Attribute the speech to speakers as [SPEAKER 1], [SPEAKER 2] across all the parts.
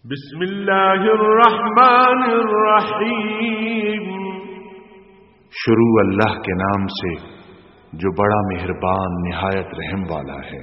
[SPEAKER 1] بسم اللہ الرحمن الرحیم۔
[SPEAKER 2] شروع اللہ کے نام سے جو بڑا مہربان نہایت رحم والا ہے۔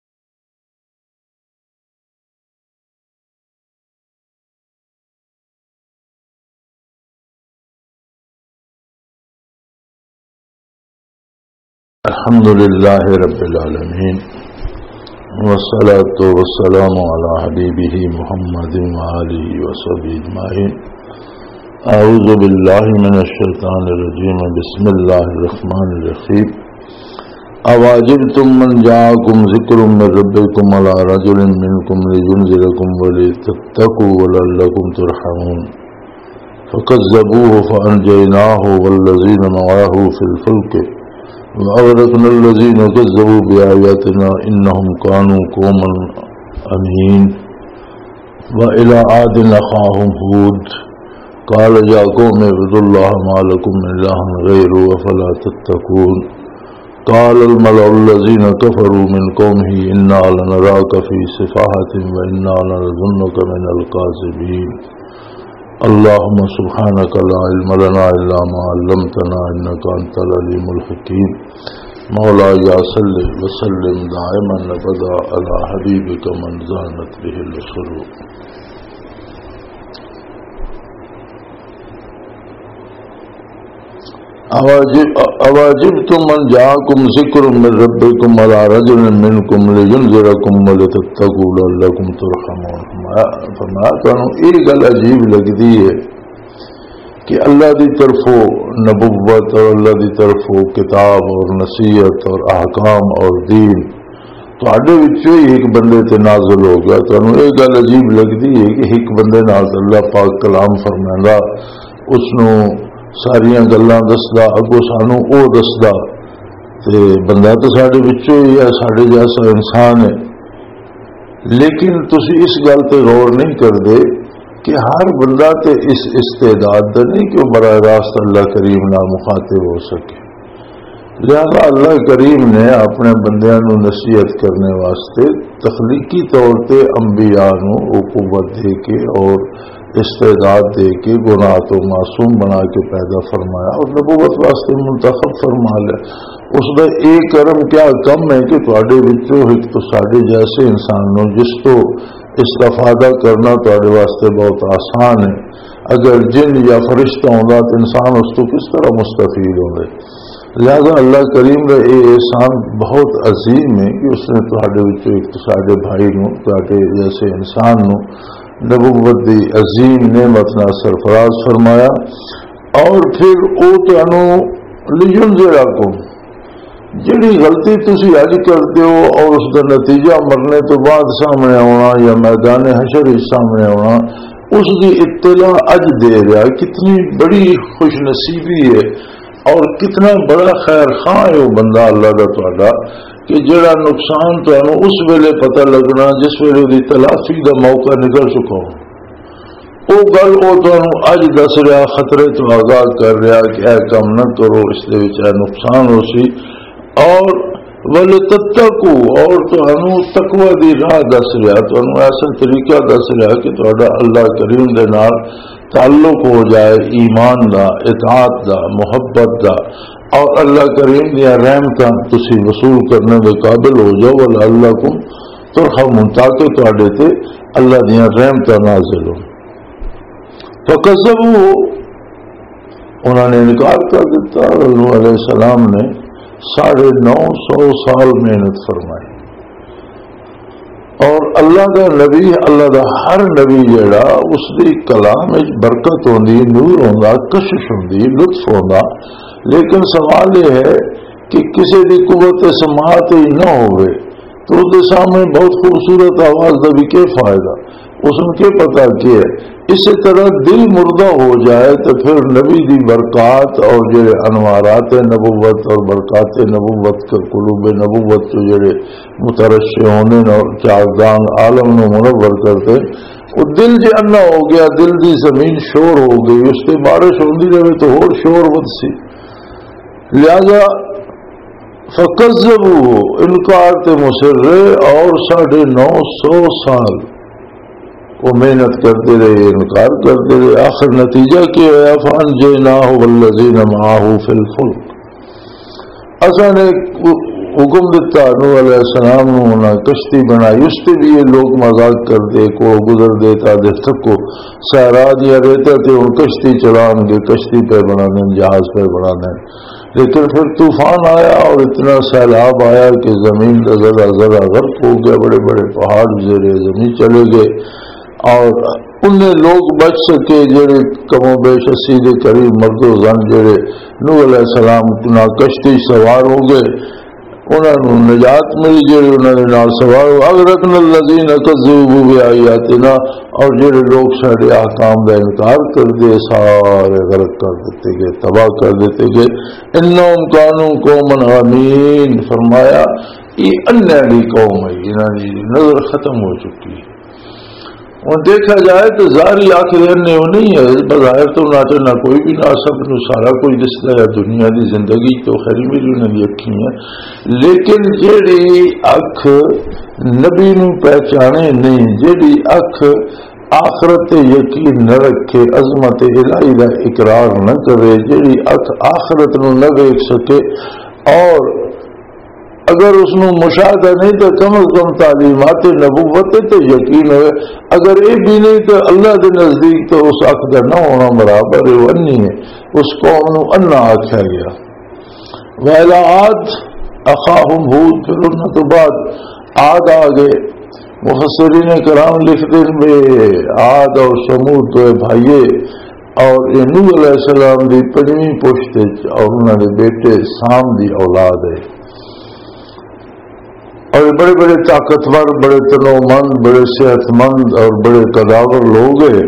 [SPEAKER 3] الحمدللہ رب العالمین والصلاة والسلام علی حبیبہ محمد وآلہ وصحبہ اجمعین۔ اعوذ باللہ من الشیطان الرجیم، بسم اللہ الرحمن الرحیم۔ اواجبتم من جاءکم ذکر من ربکم علی رجل منکم لینذرکم ولتتقوا ولعلکم ترحمون، فکذبوہ فانجیناہ والذین معہ فی الفلک وَأَغْرَقْنَا الَّذِينَ كَذَّبُوا بِآيَاتِنَا إِنَّهُمْ كَانُوا قَوْمًا عَمِينَ۔ وَإِلَىٰ عَادٍ أَخَاهُمْ هُودٌ قَالَ يَا قَوْمِ اعْبُدُوا اللَّهَ مَا لَكُم مِّنْ إِلَٰهٍ غَيْرُهُ أَفَلَا تَتَّقُونَ۔ قَالَ الْمَلَأُ الَّذِينَ كَفَرُوا مِنْ قَوْمِهِ إِنَّا لَنَرَاكَ فِي سَفَاهَةٍ وَإِنَّا لَنَظُنُّكَ مِنَ الْكَاذِبِينَ۔ اللهم سبحانك لا علم لنا إلا ما علمتنا إنك أنت العليم الحكيم۔ مولاي صل وسلم دائما أبدا على حبيبك من زانت به الشروق۔ اواجبتم من جاءكم ذکر من ربكم على رجل منكم لينذركم ولتتقوا لعلكم ترحمون۔ فرمایا تانوں یہ گل عجیب لگتی ہے کہ اللہ دی طرفوں نبوت اور اللہ دی طرفوں کتاب اور نصیحت اور احکام اور دین تواڈے وچوں ہی ایک بندے تے نازل ہو گیا۔ تانوں یہ گل عجیب لگتی ہے کہ ایک بندے نال اللہ پاک کلام فرمائندا، اس نو ساریاں گلاں دسدا، اگوں سانو او دسدا، تے بندہ تو ساڈے وچوں ہی ہے، ساڈے جیسا انسان ہے، لیکن تسی اس گل تے غور نہیں کردے کہ ہر بندہ تے اس استعداد دا نہیں کہ وہ براہ راست اللہ کریم نال مخاطب ہو سکے۔ لہذا اللہ کریم نے اپنے بندیاں نو نصیحت کرنے واسطے تخلیقی طور تے انبیاء نو او قوت دے کے اور استعداد دے کے گناہ تو معصوم بنا کے پیدا فرمایا اور نبوت واسطے منتخب فرما لیا۔ اس دا ایک کرم کیا کم ہے کہ تواڈے وچوں ایک تو ساڈے جیسے انسان نو جس تو استفادہ کرنا تواڈے واسطے بہت آسان ہے۔ اگر جن یا فرشتہ ہوندا تو انسان اس تو کس طرح مستفید ہوندے۔ لہذا اللہ کریم کا یہ احسان بہت عظیم ہے کہ اس نے تواڈے وچوں ایک تو ساڈے بھائی نو، تواڈے جیسے انسان نو نبوت دی عظیم نعمت نال سرفراز فرمایا، اور پھر او تانوں لینذرکم، جڑی غلطی تسی اج کرتے ہو اور اس کا نتیجہ مرنے تو بعد سامنے آنا یا میدان حشر سامنے آنا، اس کی اطلاع اج دے رہا، کتنی بڑی خوش نصیبی ہے اور کتنا بڑا خیر خواہ ہے وہ بندہ اللہ کا تہاڈا کہ جڑا نقصان تانوں اس ویلے پتہ لگنا جس ویلے دی تلافی دا موقع نکل چکا ہو، وہ گل وہ تانوں اج دس رہا، خطرے تو آگاہ کر رہا کہ اے کم نہ کرو، اس دے وچ اے نقصان ہو سی، اور ولتتقوا، اور تانوں تقوی دی راہ دس رہا، تانوں ایسا طریقہ دس رہا کہ تہاڈا اللہ کریم دے نال تعلق ہو جائے، ایمان دا، اطاعت دا، محبت دا، اور اللہ کریم دیا رحمتاں تسی وصول کرنے دے قابل ہو جاؤ، ولعلکم ترحمون، تاکہ تواڈے تے اللہ دیا رحمتاں نازل ہو۔ فکذبوا، انہوں نے انکار کر دیتا۔ نوح علیہ السلام نے 950 سال محنت فرمائی، اور اللہ کا نبی، اللہ کا ہر نبی جڑا اس دی کلام وچ برکت ہوندی، نور ہوندا، کشش ہوندی، لطف ہوندا، لیکن سوال یہ ہے کہ کسی دی قوت سماعت ہی نہ ہوئے تو اس کے سامنے بہت خوبصورت آواز کا بھی کیا فائدہ، اس میں کیا پتا کیا ہے۔ اسی طرح دل مردہ ہو جائے تو پھر نبی دی برکات اور جڑے انوارات نبوت اور برکات نبوت کے قلوب نبوت جو جڑے مترشح ہونے اور چاردان عالم نو منور کرتے، وہ دل جے انا ہو گیا، دل دی زمین شور ہو گئی، اس سے بارش ہوندی رہے تو اور شور ود سی۔ لہذا فکذبوا، انکار تے مصر، اور 950 سال وہ محنت کرتے رہے، انکار کرتے رہے، آخر نتیجہ کیا ہے فَأَنْجَيْنَاهُ وَالَّذِينَ مَعَهُ فِي الْفُلْكِ۔ اصل نے حکم دیتا نوح علیہ السلام نے کشتی بنائی، اس پہ بھی یہ لوگ مذاق کرتے، کو گزر دیتا دے تک کو سہرا دیا رہتے تھے ان کشتی چلان کے، کشتی پہ بنا دیں، جہاز پہ بنا دیں، لیکن پھر طوفان آیا اور اتنا سیلاب آیا کہ زمین کا ذرا ذرا غرق ہو گیا، بڑے بڑے پہاڑ زیر زمین چلے گئے، اور انہیں لوگ بچ سکے جڑے کم و بیش 80 کے قریب مرد و زن جڑے نوح علیہ السلام نہ کشتی سوار ہو گئے، انہوں نے نجات ملی جڑے انہوں نے نال سوار ہو۔ اغرقنا الذین کذبوا بآیاتنا، اور جڑے لوگ سارے احکام کا انکار کر دے سارے غرق کر دیتے گئے، تباہ کر دیتے گئے۔ انہم کانوا قوما عمین، فرمایا یہ انہی قوم ہے، انہوں کی نظر ختم ہو چکی ہے۔ اور دیکھا جائے تو ظاہری آخر نہیں ہے، بظاہر تو نہ کوئی بھی نہ سب نو سارا کوئی دستا ہے، دنیا کی زندگی تو خیری میری انہوں نے اکھی ہے، لیکن جیڑی اکھ نبی نو پہچانے نہیں، جیڑی اکھ آخرت یقین نہ رکھے، عظمت الہی کا اقرار نہ کرے، جیڑی اکھ آخرت نو نہ دیکھ سکے، اور اگر اس میں مشاہدہ نہیں تو کم از کم تعلیمات نبوت تو یقین ہوئے، اگر یہ بھی نہیں تو اللہ کے نزدیک تو اس اکھ کا نہ ہونا برابر ہے، وہ انی ہے، اس قوم نو انا آکھا گیا۔ وَإِلَىٰ عَادٍ أَخَاهُمْ هُودٍ، پھر ان تو بعد عاد آگے، مفسرین کرام لکھتے ہیں عاد اور سمود تو بھائیے، اور یہ نوح علیہ السلام دی پنجویں پشت اور انہوں نے بیٹے سام دی اولاد ہے، اور بڑے بڑے طاقتور، بڑے تنوع مند، بڑے صحت مند اور بڑے قداور لوگ ہیں۔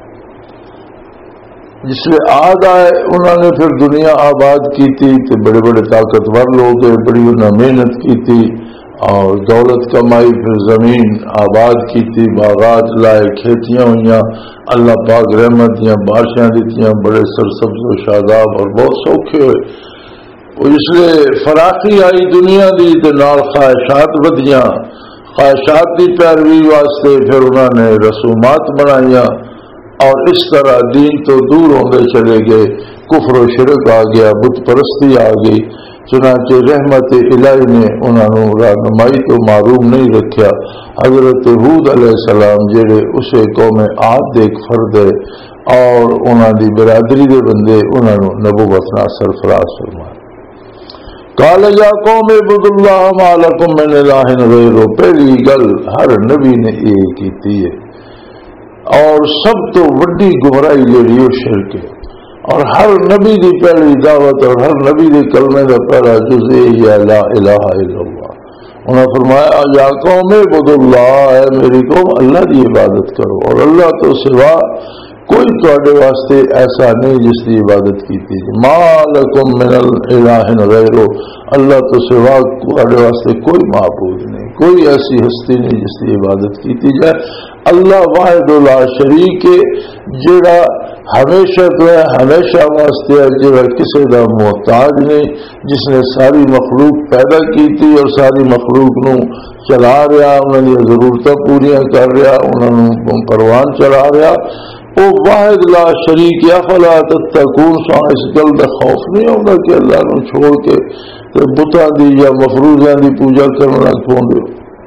[SPEAKER 3] جس میں عاد آئے انہوں نے پھر دنیا آباد کی تھی، تو بڑے بڑے طاقتور لوگ ہیں، بڑی انہوں نے محنت کی تھی اور دولت کمائی، پھر زمین آباد کی تھی، باغات لائے، کھیتیاں ہوئیاں، اللہ پاک رحمت دیاں بارشاں دیتیاں، بڑے سرسبز و شاداب اور بہت سوکھے ہوئے۔ اس لیے فراخی آئی دنیا دی تے نال خواہشات بدیاں، خواہشات کی پیروی واسطے پھر انہوں نے رسومات بنائیاں، اور اس طرح دین تو دور ہوندے چلے گئے، کفر و شرک آ گیا، بت پرستی آ گئی، چنانچہ رحمت الہی نے انہوں نے رہنمائی تو معروم نہیں رکھا۔ حضرت ہود علیہ السلام جڑے اسے قوم عاد دے ایک فرد ہے، اور انہوں دی برادری دے بندے انہوں نے نبوت نال سرفراز فرمایا۔ قال یا قوم اعبدوا اللہ ما لکم من الہ غیرہ، پہلی گل ہر نبی نے یہ کیتی ہے، اور سب تو بڑی گمراہی جڑی وہ شرک ہے، اور ہر نبی دی پہلی دعوت اور ہر نبی دی کلمے کا پہلا جز یہ ہے لا الہ الا اللہ۔ انہوں نے فرمایا یا قوم اعبدوا اللہ، اے میری قوم اللہ کی عبادت کرو، اور اللہ تو سوا کوئی تواڈے واسطے ایسا نہیں جس کی عبادت کی ما لکم من الہ غیرہ، اللہ تو سوا تواڈے واسطے کوئی معبود نہیں، کوئی ایسی ہستی نہیں جس کی عبادت کی جائے۔ اللہ واحد لا شریک ہے، جڑا ہمیشہ تو ہے، ہمیشہ واسطے ہے، جڑا کسی کا محتاج نہیں، جس نے ساری مخلوق پیدا کی تھی اور ساری مخلوق نو چلا رہا، انہوں نے ضرورتیں پوریاں کر رہا، انہوں نے پروان چلا رہا، وہ واحد لا شریک۔ افلا تتقون، سو اس گل کا خوف نہیں ہوگا کہ اللہ نو چھوڑ کے بتاں دی یا مفروضاں دی پوجا کرنا لگ پوندے۔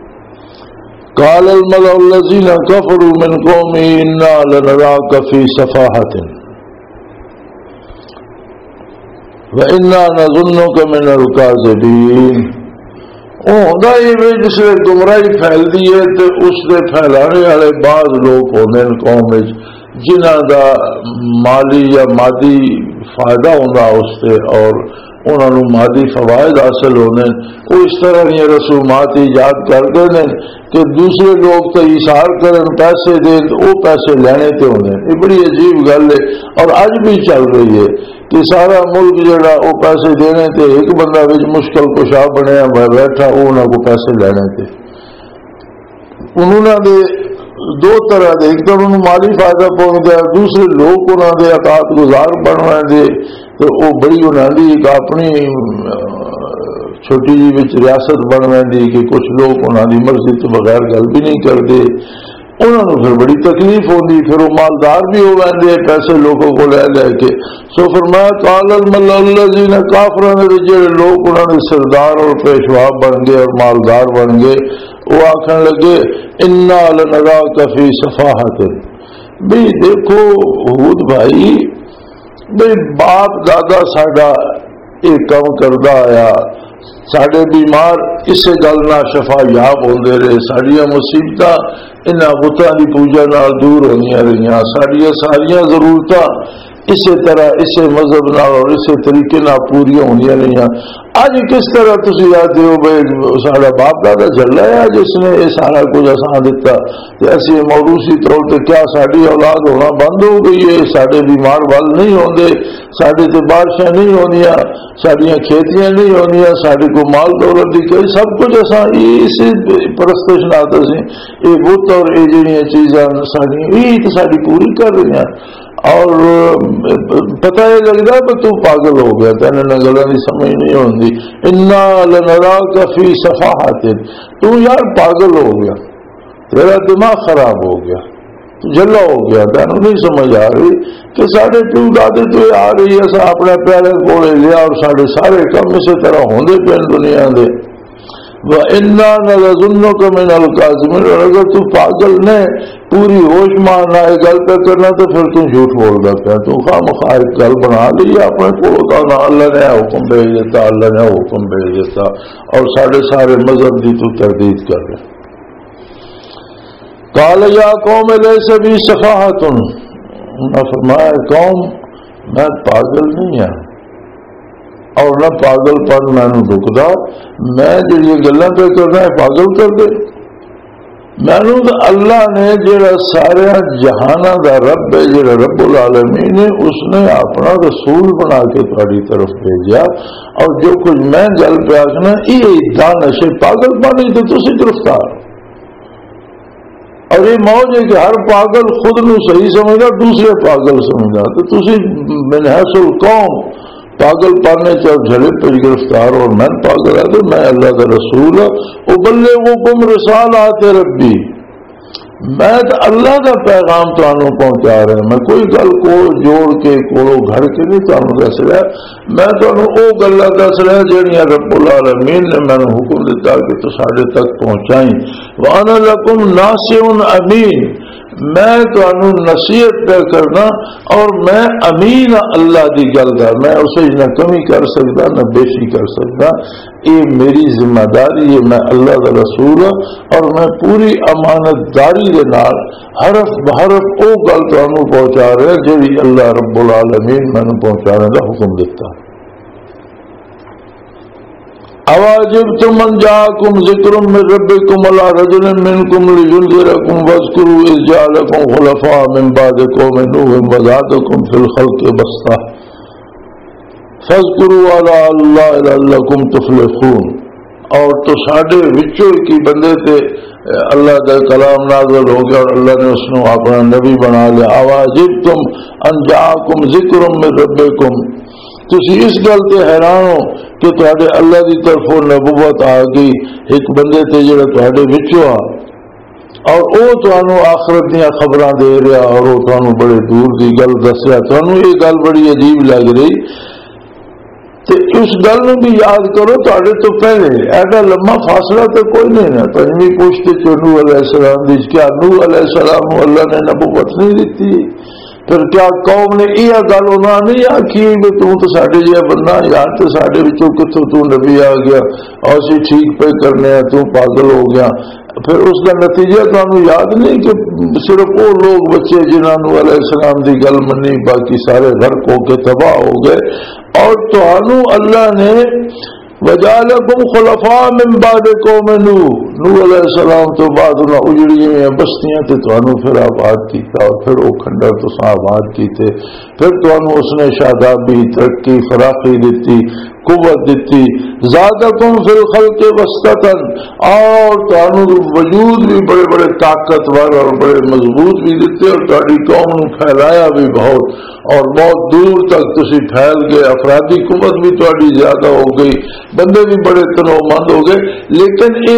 [SPEAKER 3] قال الملأ الذين كفروا من قومه إنا لنراك في سفاهة وإنا نظنك من الكاذبين۔ ہوتا ہی جس نے گمراہی پھیل دی ہے تو اس نے پھیلانے والے بعض لوگ ہوتے ہیں قوم میں جنہاں دا مالی یا مادی فائدہ ہونا اس سے اور انہوں نے مادی فوائد حاصل ہونے، وہ اس طرح یہ رسومات ایجاد کرتے ہیں کہ دوسرے لوگ تو اشار کرن پیسے دیں تو وہ پیسے لینے تے ہونے۔ یہ بڑی عجیب گل ہے اور اج بھی چل رہی ہے کہ سارا ملک جڑا وہ پیسے دینے تے ایک بندہ وچ مشکل کشا بنیا بیٹھا وہ انہوں کو پیسے لینے تے۔ انہوں نے دو طرح دے، ایک تو انہوں مالی فائدہ پہنچ گیا، دوسرے لوگ انہوں نے اطاعت گزار بنوا دے تو وہ بڑی انہوں نے ایک اپنی چھوٹی جی ریاست بنوا دی کہ کچھ لوگ انہوں کی مرضی تو بغیر گل بھی نہیں کرتے، انہوں نے پھر بڑی تکلیف ہوتی، پھر وہ مالدار بھی ہو گئے پیسے لوگوں کو لے لے کے. سو فرمایا قال الملأ الذین کافرون نے جڑے لوگ انہوں نے سردار اور پیشوا بن گئے اور مالدار بن گئے، وہ آخر لگے انا لنراک فی صفاحۃ. بھئی دیکھو ہود بھائی، بھئی باپ دادا ساڈا یہ کام کرتا آیا، ساڈے بیمار اسے گل نہ شفا یاب ہوندے رہے، ساڈیاں مصیبتاں انہاں بتاں دی پوجا نال دور ہوندیاں رہیاں، ساڈیاں ساریاں ضرورتاں اسی طرح اسے مذہب نال اور اسی طریقے نال پوری ہوندیاں رہیاں. اج کس طرح تسی آتے ہو بھائی ساڈا باپ دادا چلا ہے جس نے یہ سارا کچھ اساں دیتا تے اسی موروثی طور تے کیا ساڈی اولاد ہونا بند ہو گئی ہے؟ ساڈے بیمار ول نہیں ہوندے، ساڈے تے بارشاں نہیں ہوندیاں، ساڈیاں کھیتیاں نہیں ہوندیاں، ساڈے کو مال دولت دی کوئی سب کچھ اساں اس پرستش نال سی یہ بت اور یہ جڑیاں چیزاں ساڈی پوری کر رہی ہیں. اور پتہ یہ لگتا کہ تو پاگل ہو گیا، تین گلوں کی سمجھ نہیں ہوتی. انا لنراک فی صفاحۃ، تو یار پاگل ہو گیا، تیرا دماغ خراب ہو گیا، جلا ہو گیا، تینوں نہیں سمجھ آ رہی کہ سارے پیو دادے تو آ رہی ہے اپنے پیارے کو لیا اور سارے سارے کام اسی طرح ہوندے پے دنیا دے. وَإِنَّا لَنَظُنُّكَ مِنَ الْكَاذِبِينَ، اور اگر تو پاگل نے پوری ہوش مارنا ہے گل پہ کرنا تو پھر تو جھوٹ بولتا پیا، تو خواہ گل بنا لی اپنے کو اللہ نے حکم بھیج دیتا، اللہ نے حکم بھیج دیتا اور سارے سارے مذہب کی تو تردید کر رہے. قال یا قوم لیس بی صفاحۃ، انہوں نے فرمایا قوم میں پاگل نہیں ہوں اور نہ پاگل پن مینوں رکدا، میں جڑی گلاں پہ کرنا ہے پاگل کر دے. مینوں تو اللہ نے جڑا سارے جہاناں دا رب ہے، جڑا رب العالمین ہے، اس نے اپنا رسول بنا کے تہاڈی طرف بھیجا اور جو کچھ میں گل پہ آخنا یہ دانش پاگل پن تو تسی گرفتار. اور یہ موج ہے کہ ہر پاگل خود نو صحیح سمجھدا دوسرے پاگل سمجھدا، تو تسی من حیث القوم پاگل پانے چاہ جھلے پہ گرفتار، اور میں پاگل ہے تو میں اللہ کا رسول ابلغکم رسالات ربی، میں تو اللہ کا پیغام تانوں پہنچا رہا، میں کوئی گل کو جوڑ کے کولو گھڑ کے نہیں تانوں دس رہا، میں تانوں او گلاں دس رہا جہڑیاں رب العالمین نے میں حکم دیتا کہ تو ساڈے تک پہنچائیں. وانا لکم ناصح امین، میں تانوں نصیحت پہ کرنا اور میں امین اللہ دی گل دا، میں اسے نہ کمی کر سکتا نہ بیشی کر سکتا، یہ میری ذمہ داری ہے، میں اللہ کا رسول ہوں اور میں پوری امانت داری کے نال حرف بحرف او گل تانوں پہنچا رہا جی اللہ رب العالمین میں پہنچانے کا حکم دیتا. اواجبتم ان جاءکم ذکر من ربکم علی رجل منکم لینذرکم واذکروا اذ جعلکم خلفاء من بعد قوم نوح وزادکم فی الخلق بسطہ فاذکروا علی اللہ لعلکم تفلحون. اور تو ساڈے وچوں کی بندے تے اللہ کا کلام نازل ہو گیا اور اللہ نے اس کو اپنا نبی بنا لیا. اواجبتم ان جاءکم ذکر من ربکم، تسی اس گل تے حیران ہو کہ تہاڈے اللہ دی طرفوں نبوت آ گئی ایک بندے تے جڑا تہاڈے وچوں آ اور او تانوں آخرت دیاں خبراں دے رہا اور او تانوں بڑے دور دی گل دسیا، تانوں یہ گل بڑی عجیب لگ رہی. تے اس گل نو بھی یاد کرو تہاڈے تو پہلے ایڈا لمبا فاصلہ تو کوئی نہیں ہے. پنجویں پشت چ نوح علیہ السلام دی، کیا نوح علیہ السلام کو اللہ نے نبوت نہیں دیتی؟ پھر کیا قوم نے یہ گل انہوں نے نہیں آخی کہ تو ساڈے جہا بندہ یار تو ساڈے وچوں کتوں تو نبی آ گیا اور اسی ٹھیک پہ کرنے ہیں تو پاگل ہو گیا. پھر اس کا نتیجہ تمہیں یاد نہیں کہ صرف وہ لوگ بچے جنہوں نے علیہ السلام کی گل منی باقی سارے غرق ہو کے تباہ ہو گئے. اور تمہوں اللہ نے وجعلکم خلفاء من بعد قوم نوح علیہ السلام تو بعد انہیں اجڑی ہوئی بستیاں تے تمہوں پھر آباد کیتا اور پھر وہ کھنڈر تو آباد کیتے، پھر تمہوں اس نے شادابی ترقی فراخی دیتی قوت دیتی. زادکم فی الخلق بسطۃ، اور تمہوں وجود بھی بڑے بڑے طاقتور اور بڑے مضبوط بھی دیتے اور تہاڈی قوم نو پھیلایا بھی بہت اور بہت دور تک تسی پھیل گئے، افرادی قوت بھی تہاڈی زیادہ ہو گئی، بندے بھی بڑے تنوع مند ہو گئے. لیکن یہ ساری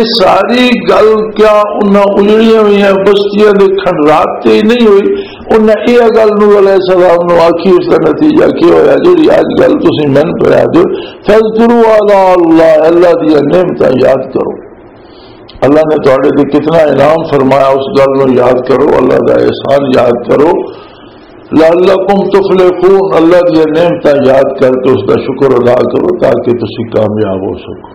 [SPEAKER 3] ساری گل کیا انہیں اجڑیاں ہوئی بستیاں دے کھنڈرات تے ہی نہیں ہوئی، انہیں یہ گل نوح علیہ السلام نو آخی، اس کا نتیجہ کیا ہوا جی اج گل تسی من پڑھا دو فاذکروا آلاء اللہ، اللہ دی نعمتاں یاد کرو، اللہ نے تواڈے تے کتنا انعام فرمایا اس گل نو یاد کرو، اللہ دا احسان یاد کرو، لعلکم تفلحون، اللہ دی نعمتاں یاد کر کے اس کا شکر ادا کرو تاکہ تسی کامیاب ہو سکو۔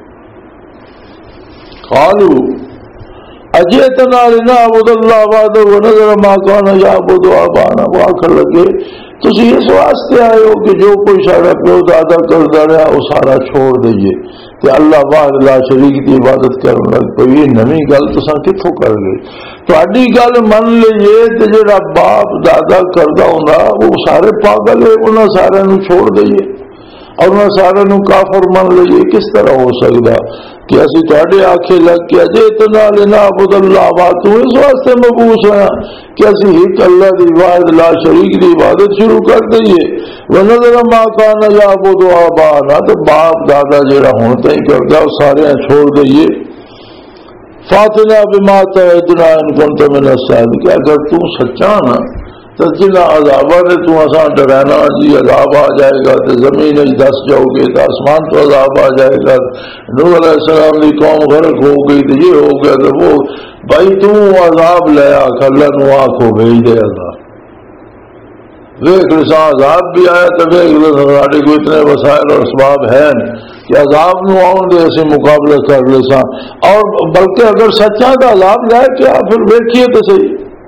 [SPEAKER 3] قالوا اجئتنا لنعبد اللہ وحدہ ونذر ما کان یعبد آباؤنا، وہ آخر لگے تسی اس واسطے آئے ہو کہ جو کوئی سارا پیو دادا کردا رہا وہ سارا چھوڑ دئیے کہ اللہ واحد لا شریک کی عبادت کرن لگ پئی، یہ نویں گل تساں کتھوں کر گئے؟ تہاڈی گل من لئیے تے جڑا باپ دادا کردا ہوندا وہ سارے پاگل ہے، انہاں سارے نو چھوڑ دئیے اور انہاں سارے نو کافر من لئیے، کس طرح ہو سکدا کہ اسی تہاڈے آکھے لگ کے اجئتنا لنعبد اللہ وحدہ، اس واسطے مبعوث ہیں کہ اسی ایک اللہ دی واحد لا شریک دی عبادت شروع کر دئیے، ونذر ما کان یعبد آباؤنا، تو باپ دادا جڑا ہن تائیں کردا وہ سارے چھوڑ دئیے، فاتنا بما تعدنا ان کنت من الصادقین، اگر تو سچا نا تو جنہ عذابہ نے تو اساں ڈرانا جی عذاب آ جائے گا تو زمین دس جاؤ گے تو آسمان تو عذاب آ جائے گا، نوح علیہ السلام کی قوم غرق ہو گئی تو یہ ہو گیا، تو وہ بھائی تو عذاب لے آخ اللہ نو آنکھوں بھیج دے اللہ، ویخ لساں عذاب بھی آیا تو ویخ ساڈے کو اتنے وسائل اور اسباب ہیں کہ عذاب نو آؤں دے اسی مقابلہ کر لساں، اور بلکہ اگر سچا کا عذاب لے کیا پھر ویکھیے تو صحیح۔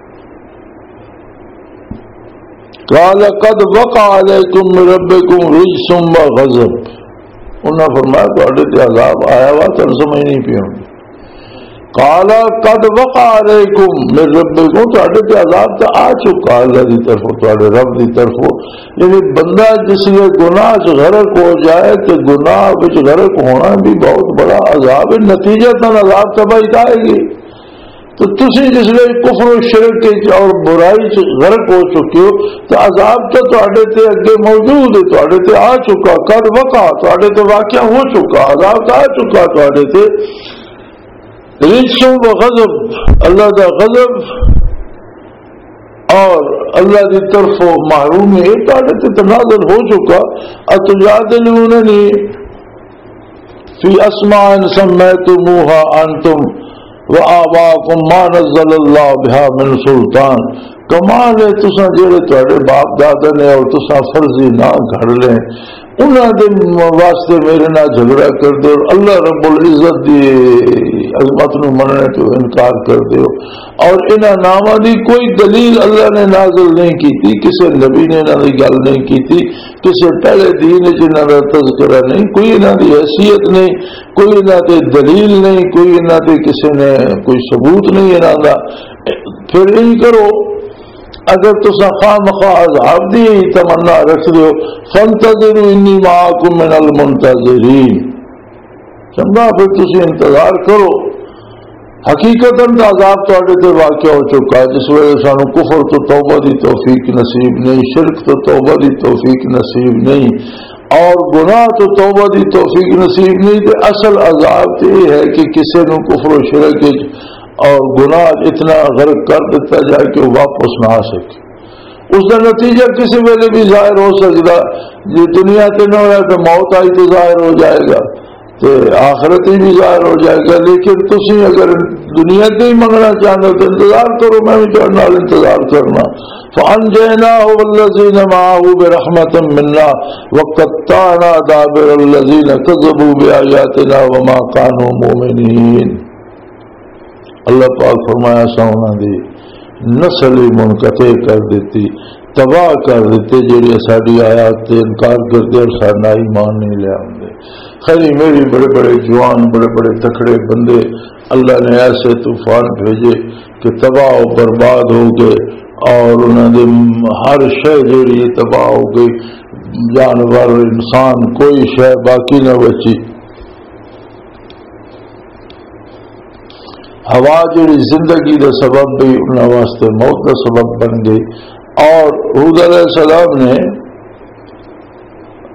[SPEAKER 3] قال قد وقع علیکم من ربکم رجس وغضب، انہوں نے فرمایا تواڈے تے عذاب آیا وا تم سمجھ نہیں پیو، قال قد وقع علیکم من ربکم، تواڈے تے عذاب تو آ چکا اللہ دی طرف، تواڈے رب دی طرف، یعنی بندہ جس لیے گناہ چ غرق ہو جائے تو گناہ وچ غرق ہونا بھی بہت بڑا عذاب ہے، نتیجتاً عذاب تباہی آئے گی، تو تسی جس لئے کفر و شرک اور برائی سے غرق ہو چکے ہو تو عذاب تو تواڈے تے اگے موجود ہے، تواڈے تے آ چکا، قد وقع تواڈے تے واقع ہو چکا، عذاب تو آ چکا تواڈے تے، رجس و غضب، اللہ دا غضب اور اللہ دی طرف محرومی ہے تواڈے تے تنازل ہو چکا، اتجادلوننی فی اسماء سمیتموها انتم وآباؤکم ما نزل اللہ بہا من سلطان، کمال ہے تساں جڑے تواڈے باپ دادا نے اور تساں فرضی نہ گھڑ لیں انہاں دے واسطے میرے نال جھگڑا کر دے اور اللہ رب العزت دی عظمت نو مننے تو انکار کر دے، اور انہاں ناماں دی کوئی دلیل اللہ نے نازل نہیں کیتی، کسی نبی نے انہاں دی گل نہیں کیتی، کسی پہلے دین وچ انہاں دا تذکرہ نہیں، کوئی انہاں دی حیثیت نہیں، کوئی انہاں تے دلیل نہیں، کوئی انہاں تے کسی نے کوئی ثبوت نہیں انہاں دا، پھر ان کرو اگر تساں خواہ مخواہ عذاب دی تمنا رکھ دو، فانتظروا انی معکم من المنتظرین، سمجھا، پھر تسی انتظار کرو، حقیقتاً عذاب تواڈے تے واقع ہو چکا ہے، جس وجہ سانو کفر تو توبہ دی توفیق نصیب نہیں، شرک تو توبہ دی توفیق نصیب نہیں، اور گناہ تو توبہ دی توفیق نصیب نہیں، تے اصل عذاب تو یہ ہے کہ کسی نو کفر و شرک اور گناہ اتنا غرق کر دیتا جائے کہ وہ واپس نہ آ سکے، اس کا نتیجہ کسی ویلے بھی ظاہر ہو سکتا، یہ دنیا تے نہ ہوا تو موت آئی تو ظاہر ہو جائے گا، تو آخرت ہی بھی ظاہر ہو جائے گا، لیکن تسی اگر دنیا تے ہی منگنا چاہتے تو انتظار کرو، میں بھی تہاڈے نال انتظار کرنا، فانجیناہ والذین معہ برحمت منا وقطعنا دابر الذین کذبوا بآیاتنا وما كانوا مؤمنین، اللہ پاک فرمایا سا انہاں دی نسل منقطع کر دیتی، تباہ کر دیتے جڑے ساڈی آیات تے انکار کرتے اور ساڈا ایمان نہیں لے آندے، خیری میری بڑے بڑے جوان بڑے بڑے تکڑے بندے اللہ نے ایسے طوفان بھیجے کہ تباہ و برباد ہو گئے، اور انہوں نے ہر شے جیڑی تباہ ہو گئی، جانور انسان کوئی شے باقی نہ بچی، ہوا جیڑی زندگی کا سبب بھی انہوں واسطے موت کا سبب بن گئی، اور ہود علیہ السلام نے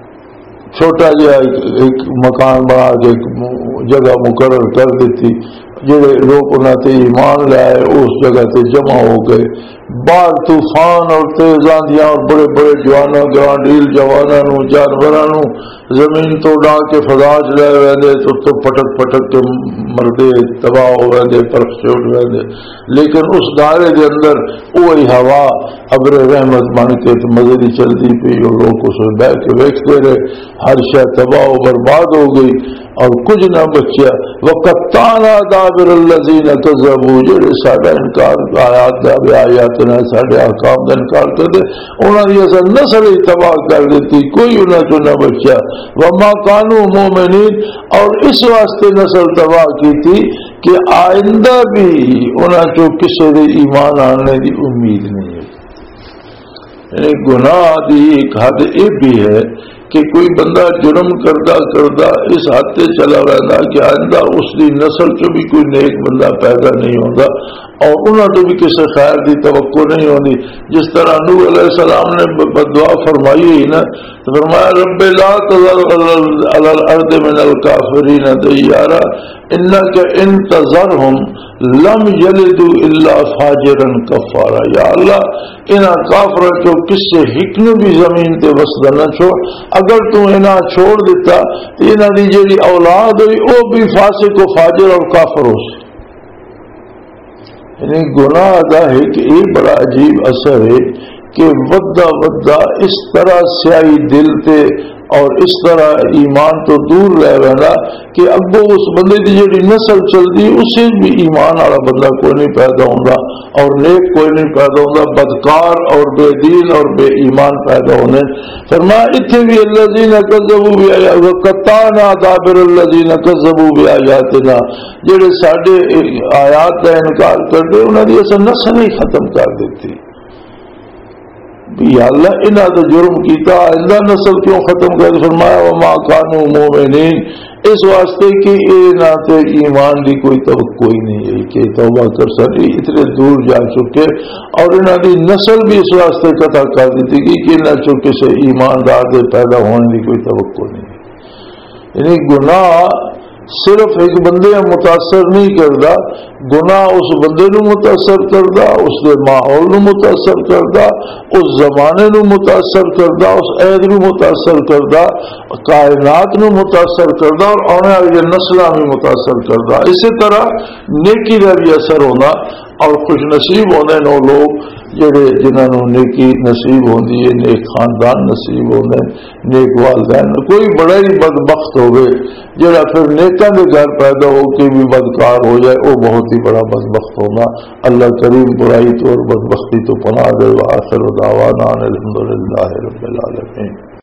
[SPEAKER 3] چھوٹا جہا ایک مکان بنا کے ایک جگہ مقرر کر دیتی، جڑے لوگ انہوں تے ایمان لائے اس جگہ تے جمع ہو گئے. باہر طوفان اور تیز آندیاں اور بڑے بڑے جوانوں گرانڈیل جوانوں جانوروں زمین تو ڈا کے فضا چ لے ویندے تو پٹک پٹک کے مردے تباہ ہو ویندے پرخ چوٹ ویندے. لیکن اس دائرے دے اندر وہی ہوا ابر رحمت بن کے مزے دی چلتی پی اور لوگ اس میں بہ کے ویکھتے رہے. ہر شے تباہ و برباد ہو گئی اور کچھ نہ بچیا. وقتانا دابر الذین کذبوا جڑے ساڈا انکار آیات نہ ساڈے احکام کا انکار کرتے انہوں نے اصل نسل ہی تباہ کر دیتی, کوئی انہوں کو نہ بچیا. وما کانوا مؤمنین اور اس واسطے نسل تباہ کی تھی کہ آئندہ بھی انہوں کو کسی دے ایمان آنے کی امید نہیں ہے. یعنی گناہ دی ایک حد یہ بھی ہے کہ کوئی بندہ جرم کردہ اس حد سے چلا رہتا کہ آئندہ اس کی نسل چ بھی کوئی نیک بندہ پیدا نہیں ہوتا اور انہوں نے بھی کسی خیر کی توقع نہیں ہوتی. جس طرح نوح علیہ السلام نے بدعا فرمائی ہوئی نا, تو فرمایا رب لا تذر علی الارض من الکافرین دیارا انک ان تذرہم لم یلدوا الا فاجرا کفارا. یا اللہ انہاں کافروں کو کس سے ہکن بھی زمین تے وسدا نہ چھوڑ, اگر تو انہاں چھوڑ دیتا تو انہاں دی جیڑی اولاد ہوئی وہ بھی فاسق و فاجر اور کافر ہو سی. یعنی گناہ کا ایک یہ بڑا عجیب اثر ہے کہ ودا اس طرح سیاہی دل تے اور اس طرح ایمان تو دور رہ رہا کہ اگو اس بندے کی جڑی نسل چلتی اسے بھی ایمان والا بندہ کوئی نہیں پیدا ہوتا اور نیک کوئی نہیں پیدا ہوتا, بدکار اور بے دین اور بے ایمان پیدا ہونے. فرمایا اتنے بھی الذین کذبوا بآیاتنا دابر الذین کذبوا بآیاتنا جڑے ساڈے آیات کا انکار کرتے انہوں نے اصل نسل ہی ختم کر دیتی. یا اللہ انہاں تو جرم کیتا آئندہ نسل کیوں ختم کر. فرمایا وما کانوا مؤمنین اس واسطے کہ انہاں تے ایمان دی کوئی توقع ہی نہیں ہے کہ توبہ کر سکے, اتنے دور جا چکے اور انہاں دی نسل بھی اس واسطے قطع کر دیتی کہ انہاں چکے سے ایماندار دے پیدا ہونے کی کوئی توقع نہیں ہے. یعنی گناہ صرف ایک بندے متاثر نہیں کرتا, گناہ اس بندے نو متاثر کرتا, اس کے ماحول نو متاثر کرتا, اس زمانے نو متاثر کرتا, اس عہد نو متاثر کرتا, کائنات نو متاثر کرتا اور آنے والی نسلوں بھی متاثر کرتا. اسی طرح نیکی کا بھی اثر ہونا اور خوش نصیب ہونے نو لوگ جڑے جنہوں نیکی نصیب ہوندی ہے, نیک خاندان نصیب ہونے, نیک والدین. کوئی بڑا ہی بدبخت ہوگے جڑا پھر نیکاں دے گھر پیدا ہو کے بھی بدکار ہو جائے, وہ بہت ہی بڑا بدبخت ہونا. اللہ کریم برائی تو اور بدبختی تو پناہ دے. وآخر دعوانا الحمدللہ رب العالمین.